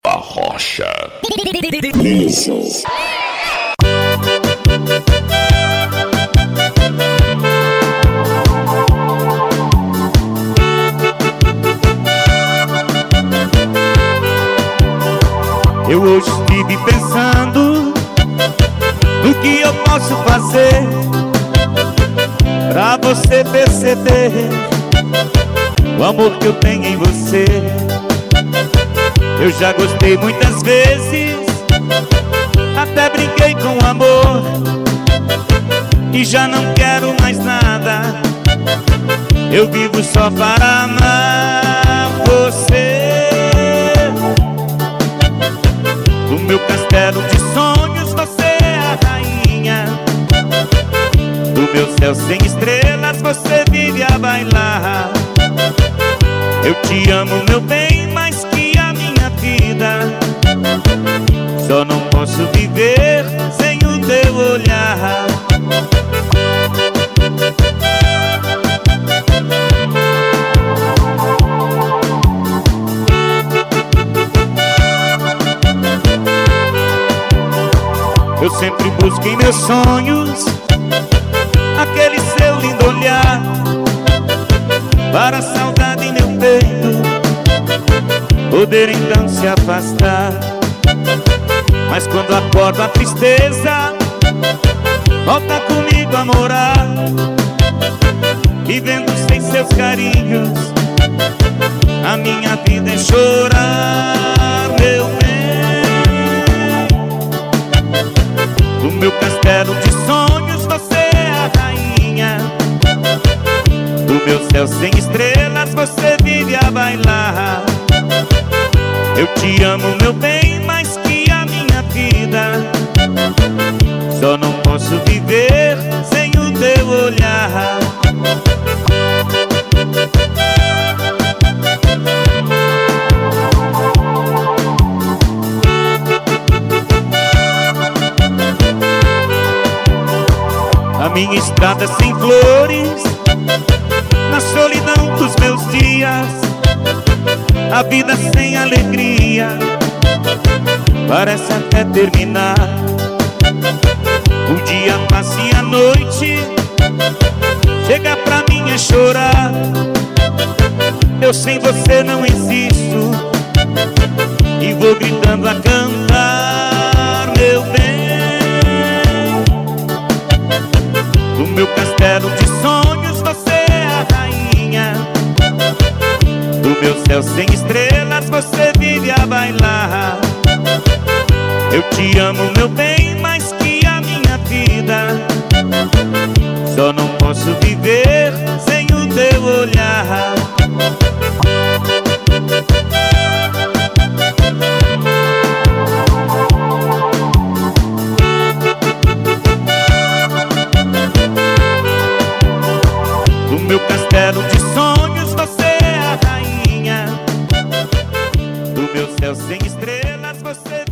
A Rocha. Eu hoje estive pensando no que eu posso fazer pra você perceber o amor que eu tenho em você. Eu já gostei muitas vezes, até brinquei com o amor, e já não quero mais nada. Eu vivo só para amar você. Do meu castelo de sonhos você é a rainha, do meu céu sem estrelas você vive a bailar. Eu te amo, meu bem, mais que a minha vida. Só não posso viver sem o teu olhar. Eu sempre busco em meus sonhos aquele seu lindo olhar, para a saudade em meu peito poder então se afastar. Mas quando acordo a tristeza volta comigo a morar, vivendo sem seus carinhos a minha vida é chorar, meu bem. Do meu castelo de sonhos você é a rainha, do meu céu sem estrelas você vive a bailar. Eu te amo, meu bem, mais que a minha vida. Só não posso viver sem o teu olhar. A minha estrada sem flores, na solidão dos meus dias, a vida sem alegria parece até terminar. O dia passa e a noite chega pra mim a chorar. Eu sem você não existo e vou gritando a cantar, meu bem. Do meu castelo de sonhos você é a rainha, do meu céu sem estrelas você vive a bailar. Eu te amo, meu bem, mais que a minha vida. Só não posso viver sem o teu olhar. Do meu castelo de sonhos você é a rainha, do meu céu sem estrelas você